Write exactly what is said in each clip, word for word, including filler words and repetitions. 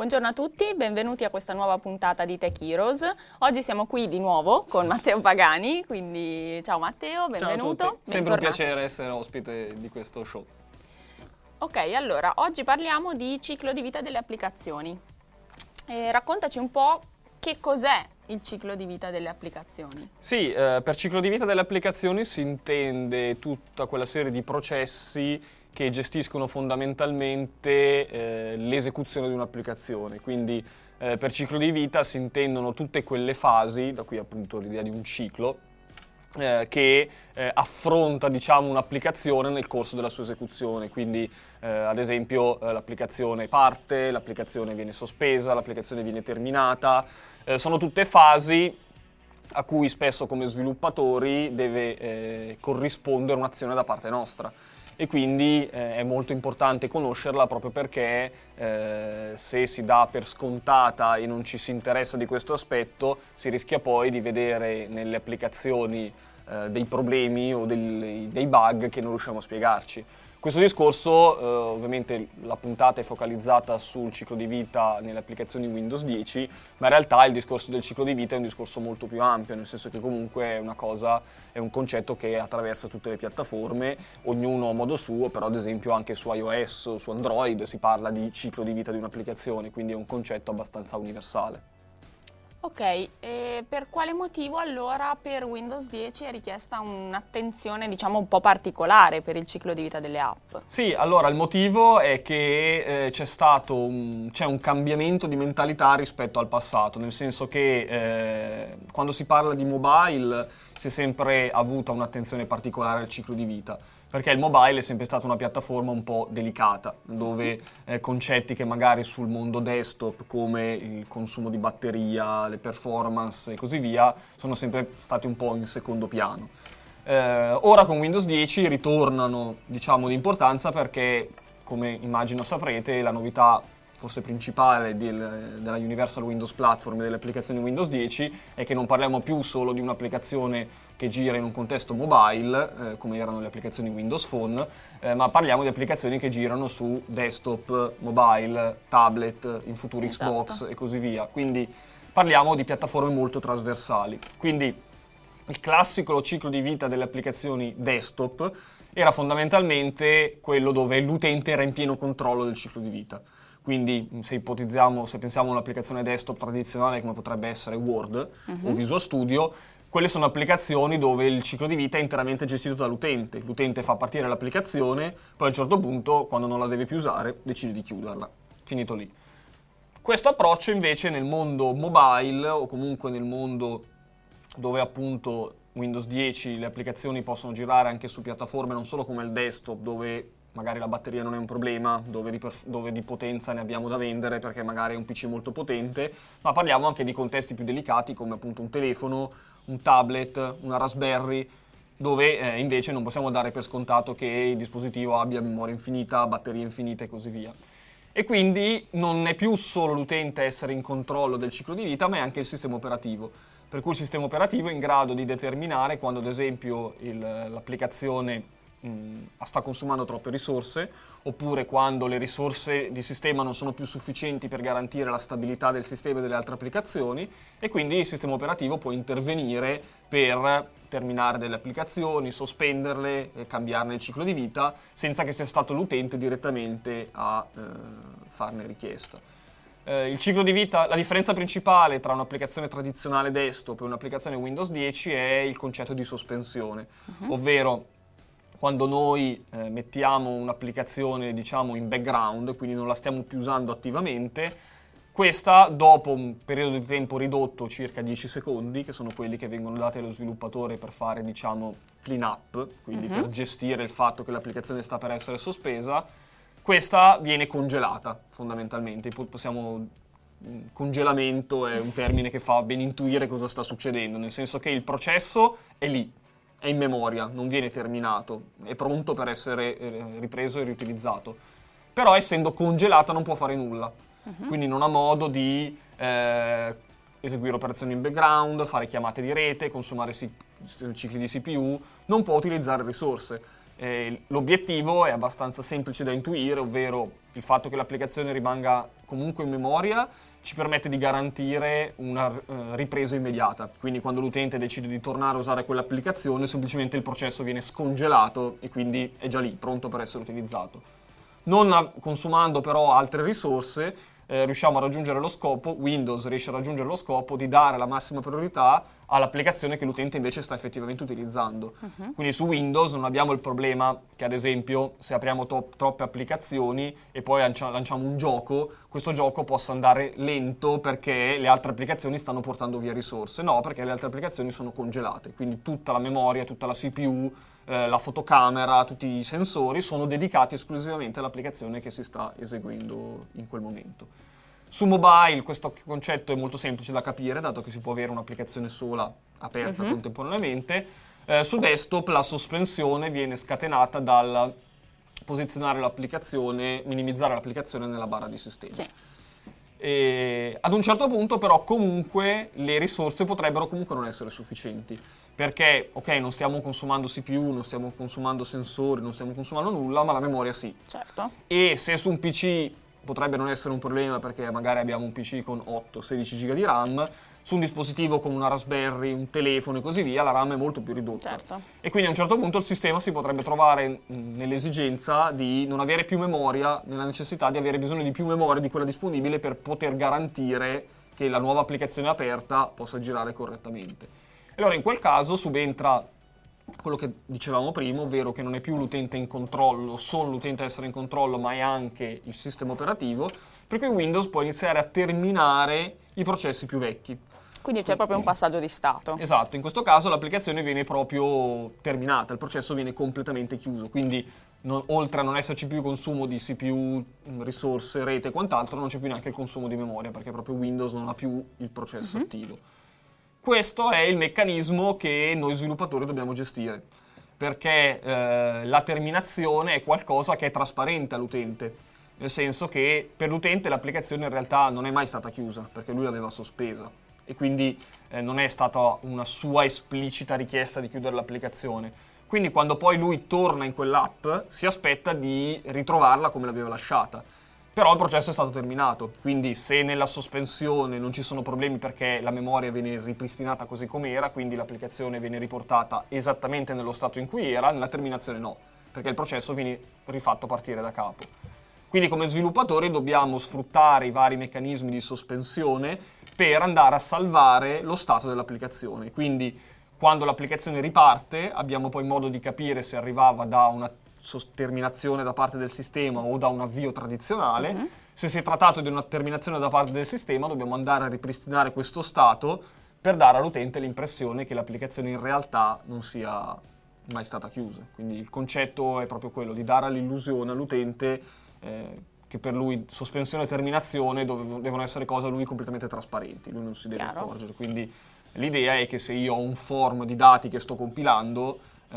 Buongiorno a tutti, benvenuti a questa nuova puntata di Tech Heroes. Oggi siamo qui di nuovo con Matteo Pagani, quindi ciao Matteo, benvenuto. Ciao a tutti, sempre un piacere essere ospite di questo show. Ok, allora, oggi parliamo di ciclo di vita delle applicazioni. E raccontaci un po' che cos'è il ciclo di vita delle applicazioni. Sì, eh, per ciclo di vita delle applicazioni si intende tutta quella serie di processi che gestiscono fondamentalmente eh, l'esecuzione di un'applicazione. Quindi eh, per ciclo di vita si intendono tutte quelle fasi, da qui appunto l'idea di un ciclo, eh, che eh, affronta, diciamo, un'applicazione nel corso della sua esecuzione. Quindi eh, ad esempio eh, l'applicazione parte, l'applicazione viene sospesa, l'applicazione viene terminata. Eh, sono tutte fasi a cui spesso come sviluppatori deve eh, corrispondere un'azione da parte nostra. E quindi eh, è molto importante conoscerla proprio perché eh, se si dà per scontata e non ci si interessa di questo aspetto, si rischia poi di vedere nelle applicazioni eh, dei problemi o del, dei bug che non riusciamo a spiegarci. Questo discorso, eh, ovviamente la puntata è focalizzata sul ciclo di vita nelle applicazioni Windows dieci, ma in realtà il discorso del ciclo di vita è un discorso molto più ampio, nel senso che comunque è una cosa, è un concetto che attraversa tutte le piattaforme, ognuno a modo suo, però ad esempio anche su iOS o su Android si parla di ciclo di vita di un'applicazione, quindi è un concetto abbastanza universale. Ok, e per quale motivo allora per Windows dieci è richiesta un'attenzione, diciamo, un po' particolare per il ciclo di vita delle app? Sì, allora il motivo è che eh, c'è stato un, c'è un cambiamento di mentalità rispetto al passato, nel senso che eh, quando si parla di mobile si è sempre avuta un'attenzione particolare al ciclo di vita, perché il mobile è sempre stata una piattaforma un po' delicata, dove eh, concetti che magari sul mondo desktop come il consumo di batteria, le performance e così via sono sempre stati un po' in secondo piano. Eh, ora con Windows dieci ritornano, diciamo, di importanza perché, come immagino saprete, la novità forse principale del, della Universal Windows Platform e delle applicazioni Windows dieci è che non parliamo più solo di un'applicazione che gira in un contesto mobile, eh, come erano le applicazioni Windows Phone, eh, ma parliamo di applicazioni che girano su desktop, mobile, tablet, in futuro Esatto. Xbox e così via. Quindi parliamo di piattaforme molto trasversali. Quindi il classico ciclo di vita delle applicazioni desktop era fondamentalmente quello dove l'utente era in pieno controllo del ciclo di vita. Quindi se ipotizziamo, se pensiamo a un'applicazione desktop tradizionale come potrebbe essere Word uh-huh. o Visual Studio, quelle sono applicazioni dove il ciclo di vita è interamente gestito dall'utente. L'utente fa partire l'applicazione, poi a un certo punto, quando non la deve più usare, decide di chiuderla. Finito lì. Questo approccio invece nel mondo mobile o comunque nel mondo dove appunto Windows dieci le applicazioni possono girare anche su piattaforme non solo come il desktop, dove magari la batteria non è un problema, dove di, perf- dove di potenza ne abbiamo da vendere perché magari è un P C molto potente, ma parliamo anche di contesti più delicati come appunto un telefono, un tablet, una Raspberry, dove eh, invece non possiamo dare per scontato che il dispositivo abbia memoria infinita, batteria infinita e così via. E quindi non è più solo l'utente a essere in controllo del ciclo di vita, ma è anche il sistema operativo. Per cui il sistema operativo è in grado di determinare quando ad esempio il, l'applicazione mh, sta consumando troppe risorse, oppure quando le risorse di sistema non sono più sufficienti per garantire la stabilità del sistema e delle altre applicazioni, e quindi il sistema operativo può intervenire per terminare delle applicazioni, sospenderle, e cambiarne il ciclo di vita, senza che sia stato l'utente direttamente a eh, farne richiesta. Eh, il ciclo di vita, la differenza principale tra un'applicazione tradizionale desktop e un'applicazione Windows dieci è il concetto di sospensione, uh-huh. ovvero quando noi eh, mettiamo un'applicazione, diciamo, in background, quindi non la stiamo più usando attivamente, questa dopo un periodo di tempo ridotto, circa dieci secondi, che sono quelli che vengono dati allo sviluppatore per fare, diciamo, clean up, quindi uh-huh. per gestire il fatto che l'applicazione sta per essere sospesa, questa viene congelata fondamentalmente. Possiamo, congelamento è un termine che fa ben intuire cosa sta succedendo, nel senso che il processo è lì, è in memoria, non viene terminato, è pronto per essere ripreso e riutilizzato. Però essendo congelata non può fare nulla, uh-huh. quindi non ha modo di eh, eseguire operazioni in background, fare chiamate di rete, consumare si- cicli di C P U, non può utilizzare risorse. Eh, l'obiettivo è abbastanza semplice da intuire, ovvero il fatto che l'applicazione rimanga comunque in memoria ci permette di garantire una uh, ripresa immediata. Quindi quando l'utente decide di tornare a usare quell'applicazione, semplicemente il processo viene scongelato e quindi è già lì, pronto per essere utilizzato. Non consumando però altre risorse, eh, riusciamo a raggiungere lo scopo, Windows riesce a raggiungere lo scopo di dare la massima priorità all'applicazione che l'utente invece sta effettivamente utilizzando. Uh-huh. Quindi su Windows non abbiamo il problema che, ad esempio, se apriamo to- troppe applicazioni e poi lancia- lanciamo un gioco, questo gioco possa andare lento perché le altre applicazioni stanno portando via risorse. No, perché le altre applicazioni sono congelate, quindi tutta la memoria, tutta la C P U, eh, la fotocamera, tutti i sensori sono dedicati esclusivamente all'applicazione che si sta eseguendo in quel momento. Su mobile questo concetto è molto semplice da capire, dato che si può avere un'applicazione sola aperta uh-huh. contemporaneamente. Eh, su desktop la sospensione viene scatenata dal posizionare l'applicazione, minimizzare l'applicazione nella barra di sistema. Sì. E ad un certo punto però comunque le risorse potrebbero comunque non essere sufficienti, perché ok, non stiamo consumando C P U, non stiamo consumando sensori, non stiamo consumando nulla, ma la memoria sì. Certo. E se su un P C potrebbe non essere un problema perché magari abbiamo un P C con otto sedici giga di RAM, su un dispositivo come una Raspberry, un telefono e così via, la RAM è molto più ridotta. Certo. E quindi a un certo punto il sistema si potrebbe trovare nell'esigenza di non avere più memoria, nella necessità di avere bisogno di più memoria di quella disponibile per poter garantire che la nuova applicazione aperta possa girare correttamente. E allora in quel caso subentra quello che dicevamo prima, ovvero che non è più l'utente in controllo, solo l'utente a essere in controllo, ma è anche il sistema operativo, per cui Windows può iniziare a terminare i processi più vecchi. Quindi c'è proprio un passaggio di stato. Esatto, in questo caso l'applicazione viene proprio terminata, il processo viene completamente chiuso, quindi non, oltre a non esserci più consumo di C P U, risorse, rete e quant'altro, non c'è più neanche il consumo di memoria, perché proprio Windows non ha più il processo uh-huh. attivo. Questo è il meccanismo che noi sviluppatori dobbiamo gestire, perché eh, la terminazione è qualcosa che è trasparente all'utente, nel senso che per l'utente l'applicazione in realtà non è mai stata chiusa, perché lui l'aveva sospesa e quindi eh, non è stata una sua esplicita richiesta di chiudere l'applicazione. Quindi quando poi lui torna in quell'app si aspetta di ritrovarla come l'aveva lasciata. Però il processo è stato terminato, quindi se nella sospensione non ci sono problemi perché la memoria viene ripristinata così com'era, quindi l'applicazione viene riportata esattamente nello stato in cui era, nella terminazione no, perché il processo viene rifatto partire da capo. Quindi come sviluppatori dobbiamo sfruttare i vari meccanismi di sospensione per andare a salvare lo stato dell'applicazione. Quindi quando l'applicazione riparte abbiamo poi modo di capire se arrivava da una terminazione da parte del sistema o da un avvio tradizionale. Uh-huh. Se si è trattato di una terminazione da parte del sistema dobbiamo andare a ripristinare questo stato per dare all'utente l'impressione che l'applicazione in realtà non sia mai stata chiusa. Quindi il concetto è proprio quello di dare l'illusione all'utente eh, che per lui sospensione e terminazione dove, devono essere cose a lui completamente trasparenti, lui non si deve Chiaro. accorgere. Quindi l'idea è che se io ho un form di dati che sto compilando Eh,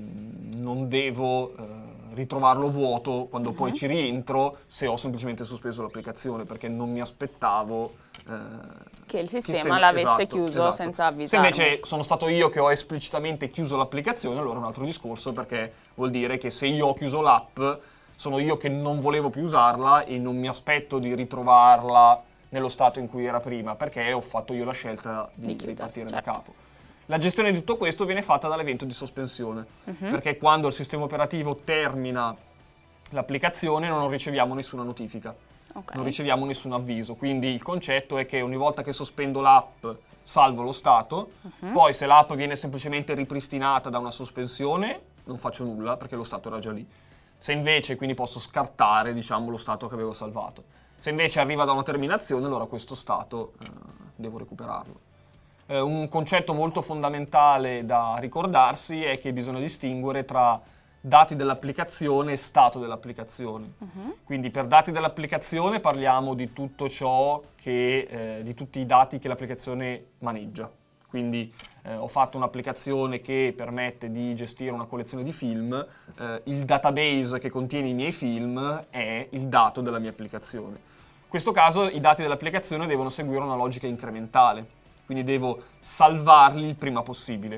non devo eh, ritrovarlo vuoto quando uh-huh. poi ci rientro se ho semplicemente sospeso l'applicazione, perché non mi aspettavo eh, che il sistema che l'avesse esatto, chiuso esatto. senza avvisarmi. Se invece sono stato io che ho esplicitamente chiuso l'applicazione, allora è un altro discorso, perché vuol dire che se io ho chiuso l'app sono io che non volevo più usarla e non mi aspetto di ritrovarla nello stato in cui era prima, perché ho fatto io la scelta di, di ripartire certo. da capo. La gestione di tutto questo viene fatta dall'evento di sospensione, uh-huh. perché quando il sistema operativo termina l'applicazione non riceviamo nessuna notifica, okay. non riceviamo nessun avviso. Quindi il concetto è che ogni volta che sospendo l'app salvo lo stato, uh-huh. poi se l'app viene semplicemente ripristinata da una sospensione non faccio nulla perché lo stato era già lì. Se invece, quindi posso scartare, diciamo, lo stato che avevo salvato. Se invece arriva da una terminazione, allora questo stato eh, devo recuperarlo. Eh, un concetto molto fondamentale da ricordarsi è che bisogna distinguere tra dati dell'applicazione e stato dell'applicazione. Uh-huh. Quindi per dati dell'applicazione parliamo di tutto ciò che, eh, di tutti i dati che l'applicazione maneggia. Quindi eh, ho fatto un'applicazione che permette di gestire una collezione di film, eh, il database che contiene i miei film è il dato della mia applicazione. In questo caso i dati dell'applicazione devono seguire una logica incrementale. Quindi devo salvarli il prima possibile.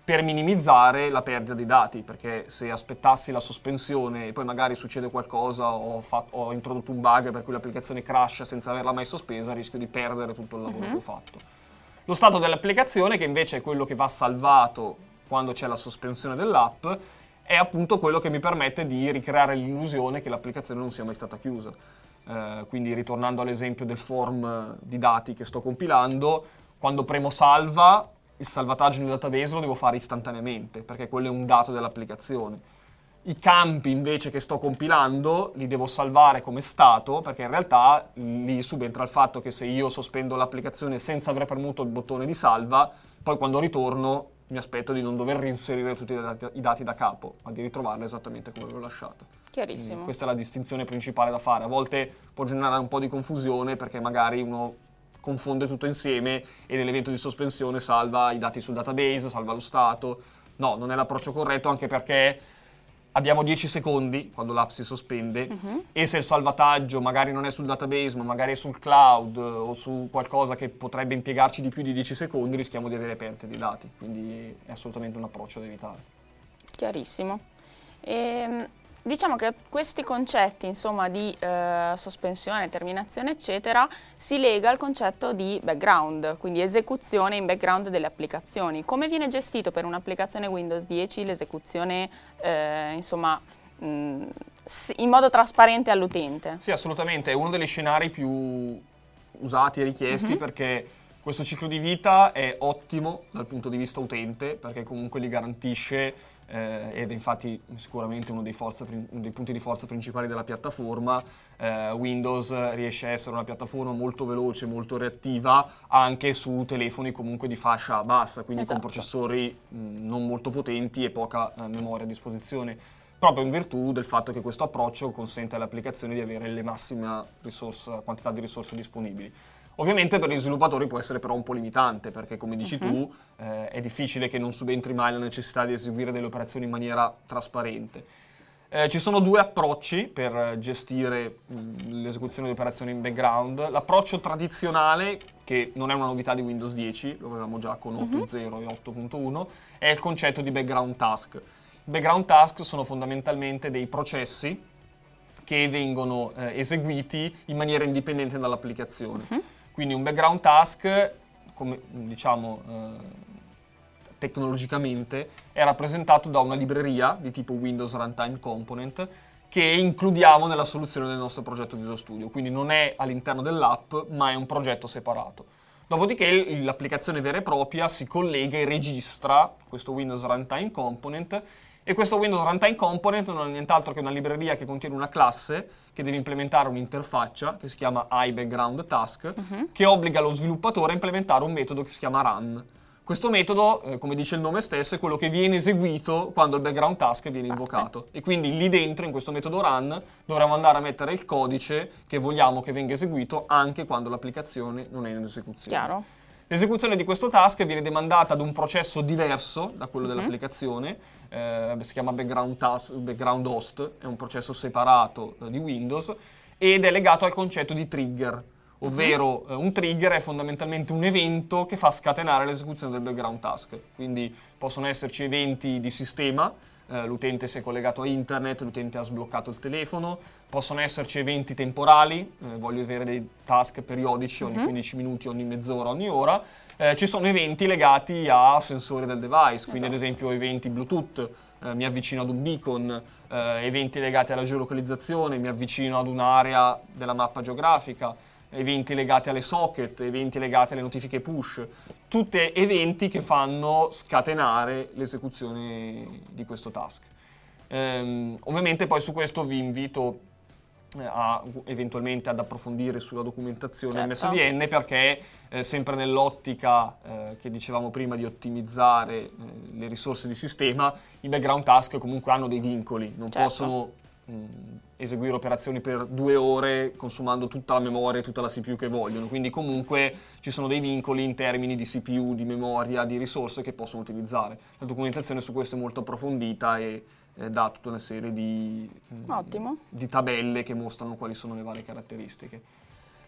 per minimizzare la perdita di dati, perché se aspettassi la sospensione e poi magari succede qualcosa o ho, fatto, ho introdotto un bug per cui l'applicazione crasha senza averla mai sospesa, rischio di perdere tutto il lavoro uh-huh. che ho fatto. Lo stato dell'applicazione, che invece è quello che va salvato quando c'è la sospensione dell'app, è appunto quello che mi permette di ricreare l'illusione che l'applicazione non sia mai stata chiusa. Eh, quindi ritornando all'esempio del form di dati che sto compilando, quando premo salva, il salvataggio nel database lo devo fare istantaneamente, perché quello è un dato dell'applicazione. I campi invece che sto compilando li devo salvare come stato, perché in realtà lì subentra il fatto che se io sospendo l'applicazione senza aver premuto il bottone di salva, poi quando ritorno mi aspetto di non dover reinserire tutti i dati, i dati da capo, ma di ritrovarla esattamente come l'ho lasciata. Chiarissimo. Quindi questa è la distinzione principale da fare. A volte può generare un po' di confusione perché magari uno confonde tutto insieme e nell'evento di sospensione salva i dati sul database, salva lo stato. No, non è l'approccio corretto, anche perché abbiamo dieci secondi quando l'app si sospende uh-huh. e se il salvataggio magari non è sul database ma magari è sul cloud o su qualcosa che potrebbe impiegarci di più di dieci secondi, rischiamo di avere perdite di dati, quindi è assolutamente un approccio da evitare. Chiarissimo. E, diciamo che questi concetti, insomma, di eh, sospensione, terminazione, eccetera, si lega al concetto di background, quindi esecuzione in background delle applicazioni. Come viene gestito per un'applicazione Windows dieci l'esecuzione, eh, insomma, mh, in modo trasparente all'utente? Sì, assolutamente, è uno degli scenari più usati e richiesti uh-huh. perché questo ciclo di vita è ottimo dal punto di vista utente, perché comunque li garantisce Eh, ed è infatti sicuramente uno dei, forza, uno dei punti di forza principali della piattaforma. eh, Windows riesce a essere una piattaforma molto veloce, molto reattiva anche su telefoni comunque di fascia bassa, quindi esatto. con processori mh, non molto potenti e poca eh, memoria a disposizione, proprio in virtù del fatto che questo approccio consente alle applicazioni di avere le massima risorsa, quantità di risorse disponibili. Ovviamente per gli sviluppatori può essere però un po' limitante, perché come dici uh-huh. tu eh, è difficile che non subentri mai la necessità di eseguire delle operazioni in maniera trasparente. Eh, ci sono due approcci per gestire mh, l'esecuzione di operazioni in background. L'approccio tradizionale, che non è una novità di Windows dieci, lo avevamo già con otto punto zero uh-huh. e otto punto uno, è il concetto di background task. I background task sono fondamentalmente dei processi che vengono eh, eseguiti in maniera indipendente dall'applicazione. Uh-huh. Quindi un background task, come diciamo eh, tecnologicamente, è rappresentato da una libreria di tipo Windows Runtime Component che includiamo nella soluzione del nostro progetto Visual Studio. Quindi non è all'interno dell'app, ma è un progetto separato. Dopodiché l'applicazione vera e propria si collega e registra questo Windows Runtime Component, e questo Windows Runtime Component non è nient'altro che una libreria che contiene una classe che deve implementare un'interfaccia che si chiama iBackgroundTask, uh-huh. che obbliga lo sviluppatore a implementare un metodo che si chiama run. Questo metodo, eh, come dice il nome stesso, è quello che viene eseguito quando il background task viene invocato. E quindi lì dentro, in questo metodo run, dovremo andare a mettere il codice che vogliamo che venga eseguito anche quando l'applicazione non è in esecuzione. Chiaro. L'esecuzione di questo task viene demandata ad un processo diverso da quello uh-huh. dell'applicazione, eh, si chiama background, task, background host, è un processo separato eh, di Windows, ed è legato al concetto di trigger, ovvero uh-huh. eh, un trigger è fondamentalmente un evento che fa scatenare l'esecuzione del background task. Quindi possono esserci eventi di sistema, eh, l'utente si è collegato a internet, l'utente ha sbloccato il telefono, possono esserci eventi temporali, eh, voglio avere dei task periodici ogni uh-huh. quindici minuti, ogni mezz'ora, ogni ora. Eh, ci sono eventi legati a sensori del device, quindi esatto. ad esempio eventi Bluetooth, eh, mi avvicino ad un beacon, eh, eventi legati alla geolocalizzazione, mi avvicino ad un'area della mappa geografica, eventi legati alle socket, eventi legati alle notifiche push, tutti eventi che fanno scatenare l'esecuzione di questo task. Ehm, ovviamente poi su questo vi invito a, eventualmente ad approfondire sulla documentazione certo. M S D N, perché eh, sempre nell'ottica eh, che dicevamo prima di ottimizzare eh, le risorse di sistema, i background task comunque hanno dei vincoli, non certo. possono mh, eseguire operazioni per due ore consumando tutta la memoria e tutta la C P U che vogliono, quindi comunque ci sono dei vincoli in termini di C P U, di memoria, di risorse che possono utilizzare. La documentazione su questo è molto approfondita e eh, dà tutta una serie di, Ottimo. di tabelle che mostrano quali sono le varie caratteristiche.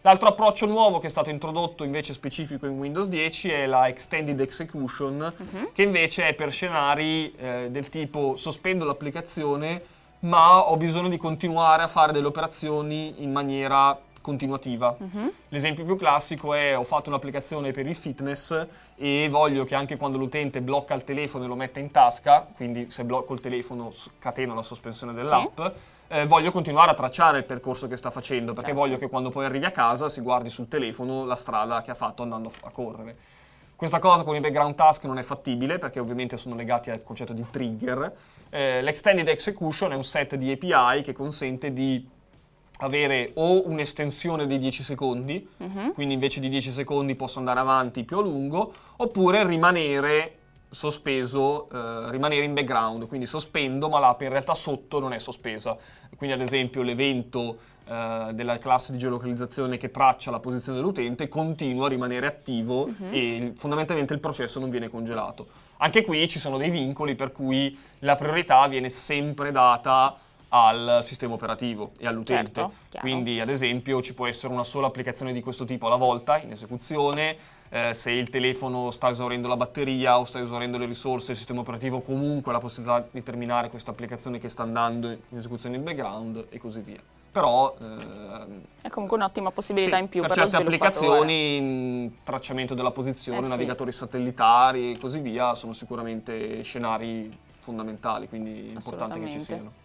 L'altro approccio nuovo che è stato introdotto invece specifico in Windows dieci è la Extended Execution, uh-huh. che invece è per scenari eh, del tipo sospendo l'applicazione ma ho bisogno di continuare a fare delle operazioni in maniera continuativa. Uh-huh. L'esempio più classico è: ho fatto un'applicazione per il fitness e voglio che anche quando l'utente blocca il telefono e lo mette in tasca, quindi se blocco il telefono scateno la sospensione dell'app, sì. eh, voglio continuare a tracciare il percorso che sta facendo, perché certo. voglio che quando poi arrivi a casa si guardi sul telefono la strada che ha fatto andando a correre. Questa cosa con i background task non è fattibile, perché ovviamente sono legati al concetto di trigger. Eh, L'extended execution è un set di A P I che consente di avere o un'estensione dei dieci secondi, uh-huh. quindi invece di dieci secondi posso andare avanti più a lungo, oppure rimanere sospeso, eh, rimanere in background, quindi sospendo ma l'app in realtà sotto non è sospesa. Quindi ad esempio l'evento eh, della classe di geolocalizzazione che traccia la posizione dell'utente continua a rimanere attivo uh-huh. e fondamentalmente il processo non viene congelato. Anche qui ci sono dei vincoli per cui la priorità viene sempre data al sistema operativo e all'utente. Certo, quindi ad esempio ci può essere una sola applicazione di questo tipo alla volta in esecuzione, eh, se il telefono sta esaurendo la batteria o sta esaurendo le risorse, il sistema operativo comunque ha la possibilità di terminare questa applicazione che sta andando in esecuzione in background e così via. Però ehm, è comunque un'ottima possibilità sì, in più per, per certe lo applicazioni, tracciamento della posizione, eh sì. navigatori satellitari e così via sono sicuramente scenari fondamentali, quindi è importante che ci siano.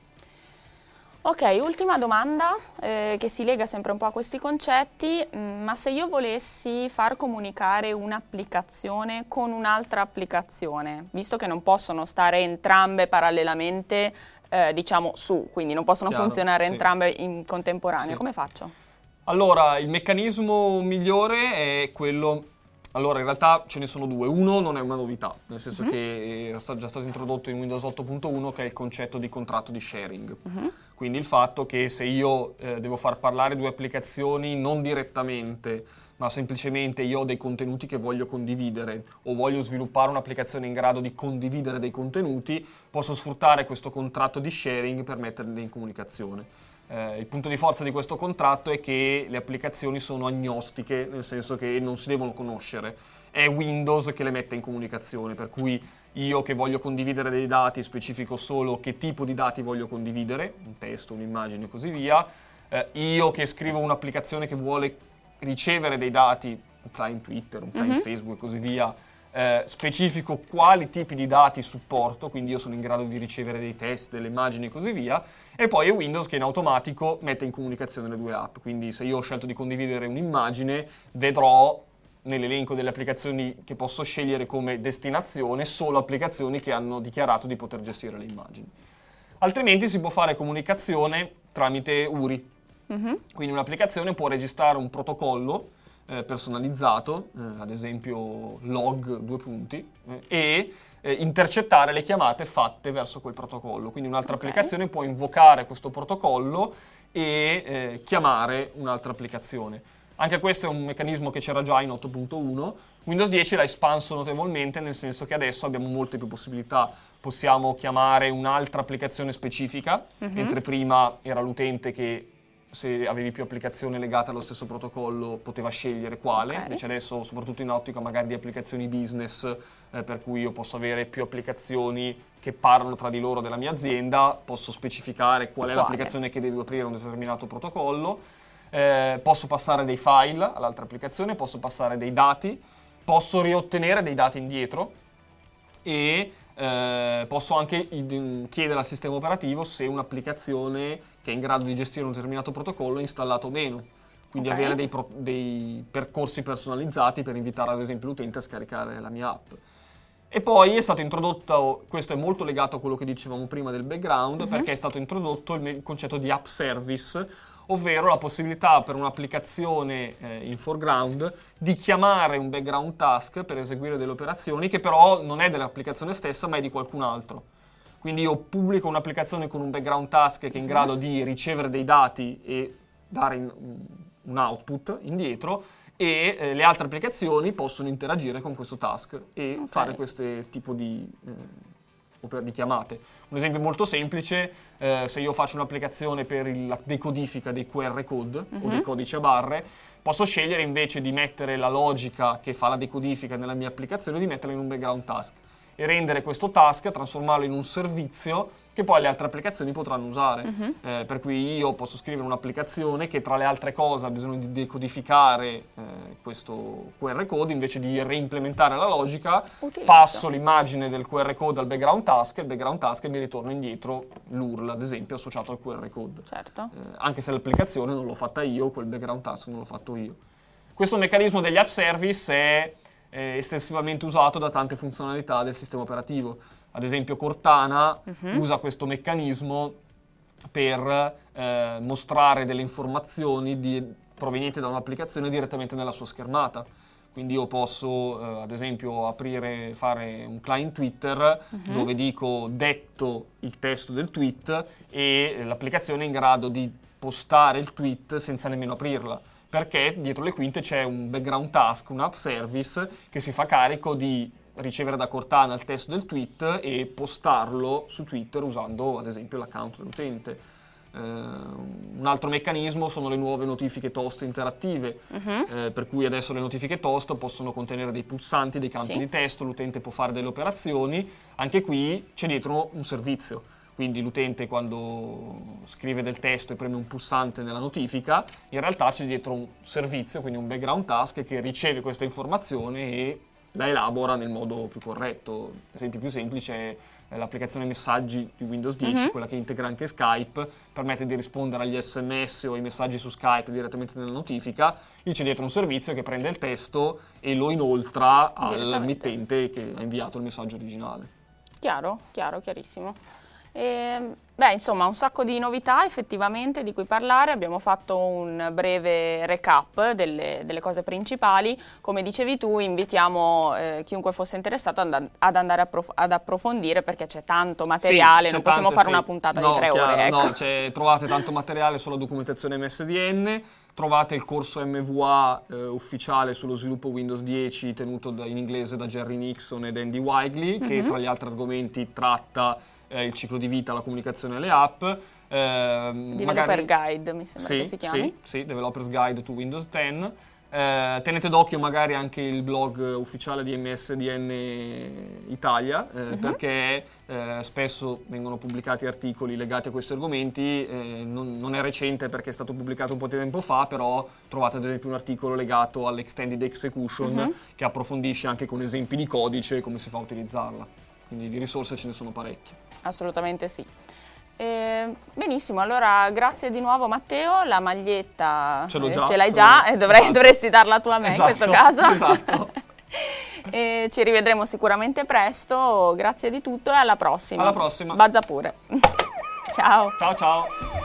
Ok, ultima domanda eh, che si lega sempre un po' a questi concetti, mh, ma se io volessi far comunicare un'applicazione con un'altra applicazione, visto che non possono stare entrambe parallelamente, eh, diciamo su, quindi non possono Chiaro, funzionare sì. entrambe in contemporanea, sì. come faccio? Allora, il meccanismo migliore è quello... Allora, in realtà ce ne sono due. Uno non è una novità, nel senso uh-huh. che era già stato introdotto in Windows otto punto uno, che è il concetto di contratto di sharing. Uh-huh. Quindi il fatto che se io eh, devo far parlare due applicazioni non direttamente, ma semplicemente io ho dei contenuti che voglio condividere o voglio sviluppare un'applicazione in grado di condividere dei contenuti, posso sfruttare questo contratto di sharing per metterli in comunicazione. Eh, il punto di forza di questo contratto è che le applicazioni sono agnostiche, nel senso che non si devono conoscere. È Windows che le mette in comunicazione, per cui io che voglio condividere dei dati specifico solo che tipo di dati voglio condividere, un testo, un'immagine e così via. Eh, io che scrivo un'applicazione che vuole ricevere dei dati, un client Twitter, un client uh-huh. Facebook e così via, eh, specifico quali tipi di dati supporto, quindi io sono in grado di ricevere dei test, delle immagini e così via. E poi è Windows che in automatico mette in comunicazione le due app, quindi se io ho scelto di condividere un'immagine, vedrò nell'elenco delle applicazioni che posso scegliere come destinazione solo applicazioni che hanno dichiarato di poter gestire le immagini. Altrimenti si può fare comunicazione tramite U R I, mm-hmm. quindi un'applicazione può registrare un protocollo eh, personalizzato, eh, ad esempio log due punti, eh, e Eh, intercettare le chiamate fatte verso quel protocollo. Quindi un'altra okay. applicazione può invocare questo protocollo e eh, chiamare un'altra applicazione. Anche questo è un meccanismo che c'era già in otto punto uno. Windows dieci l'ha espanso notevolmente, nel senso che adesso abbiamo molte più possibilità. Possiamo chiamare un'altra applicazione specifica, uh-huh. mentre prima era l'utente che, se avevi più applicazioni legate allo stesso protocollo, poteva scegliere quale. Okay. Invece adesso, soprattutto in ottica magari di applicazioni business, eh, per cui io posso avere più applicazioni che parlano tra di loro della mia azienda, posso specificare qual è quale? l'applicazione che deve aprire un determinato protocollo, eh, posso passare dei file all'altra applicazione, posso passare dei dati, posso riottenere dei dati indietro e eh, posso anche chiedere al sistema operativo se un'applicazione che è in grado di gestire un determinato protocollo è installato o meno. Quindi okay. avere dei, pro- dei percorsi personalizzati per invitare ad esempio l'utente a scaricare la mia app. E poi è stato introdotto, questo è molto legato a quello che dicevamo prima del background, uh-huh. perché è stato introdotto il, il concetto di app service, ovvero la possibilità per un'applicazione eh, in foreground di chiamare un background task per eseguire delle operazioni che però non è dell'applicazione stessa ma è di qualcun altro. Quindi io pubblico un'applicazione con un background task che è in grado di ricevere dei dati e dare in, un output indietro e eh, le altre applicazioni possono interagire con questo task e okay. fare questo tipo di, eh, di chiamate. Un esempio molto semplice, eh, se io faccio un'applicazione per il- la decodifica dei Q R code Mhm. o dei codici a barre, posso scegliere invece di mettere la logica che fa la decodifica nella mia applicazione, di metterla in un background task e rendere questo task, trasformarlo in un servizio che poi le altre applicazioni potranno usare. Mhm. Eh, per cui io posso scrivere un'applicazione che tra le altre cose ha bisogno di decodificare eh, questo Q R code, invece di reimplementare la logica, Utilizzo. passo l'immagine del Q R code al background task e il background task mi ritorna indietro l'U R L, ad esempio, associato al Q R code. Certo. Eh, anche se l'applicazione non l'ho fatta io, quel background task non l'ho fatto io. Questo meccanismo degli app service è eh, estensivamente usato da tante funzionalità del sistema operativo. Ad esempio Cortana Mhm. usa questo meccanismo per eh, mostrare delle informazioni di- provenienti da un'applicazione direttamente nella sua schermata. Quindi io posso, eh, ad esempio, aprire, fare un client Twitter Mhm. dove dico detto il testo del tweet e eh, l'applicazione è in grado di postare il tweet senza nemmeno aprirla, perché dietro le quinte c'è un background task, un app service che si fa carico di ricevere da Cortana il testo del tweet e postarlo su Twitter usando ad esempio l'account dell'utente. Eh, un altro meccanismo sono le nuove notifiche toast interattive, Mhm. eh, per cui adesso le notifiche toast possono contenere dei pulsanti, dei campi Sì. di testo, l'utente può fare delle operazioni, anche qui c'è dietro un servizio. Quindi l'utente quando scrive del testo e preme un pulsante nella notifica, in realtà c'è dietro un servizio, quindi un background task che riceve questa informazione e la elabora nel modo più corretto. L'esempio più semplice è l'applicazione messaggi di Windows dieci, Mhm. quella che integra anche Skype, permette di rispondere agli sms o ai messaggi su Skype direttamente nella notifica. Lì c'è dietro un servizio che prende il testo e lo inoltra al Direttamente. mittente che ha inviato il messaggio originale. Chiaro, chiaro, chiarissimo. E, beh, insomma, un sacco di novità effettivamente di cui parlare. Abbiamo fatto un breve recap delle, delle cose principali. Come dicevi tu, invitiamo eh, chiunque fosse interessato ad, ad andare approf- ad approfondire, perché c'è tanto materiale, Sì, non c'è possiamo tante, fare sì. una puntata No, di tre chiaro, ore. Ecco. no, c'è- trovate tanto materiale sulla documentazione M S D N, trovate il corso M V A eh, ufficiale sullo sviluppo Windows dieci tenuto da- in inglese da Jerry Nixon ed Andy Wigley, che Mhm. tra gli altri argomenti tratta eh, il ciclo di vita, la comunicazione e alle app. ehm, Developer Guide, mi sembra sì, che si chiami. Sì, sì, Developer's Guide to Windows dieci. Eh, tenete d'occhio magari anche il blog ufficiale di M S D N Italia, eh, Mhm. perché eh, spesso vengono pubblicati articoli legati a questi argomenti. eh, non, non è recente perché è stato pubblicato un po' di tempo fa, però trovate ad esempio un articolo legato all'extended execution Mhm. che approfondisce anche con esempi di codice come si fa a utilizzarla. Quindi di risorse ce ne sono parecchie. Assolutamente sì. Eh, benissimo, allora grazie di nuovo Matteo, la maglietta Ce l'ho eh, già, ce l'hai ce già l'ho. e dovrei- Esatto. dovresti darla tu a me in Esatto, questo caso. esatto. E ci rivedremo sicuramente presto, grazie di tutto e alla prossima. Alla prossima. Bazza pure. Ciao. Ciao ciao!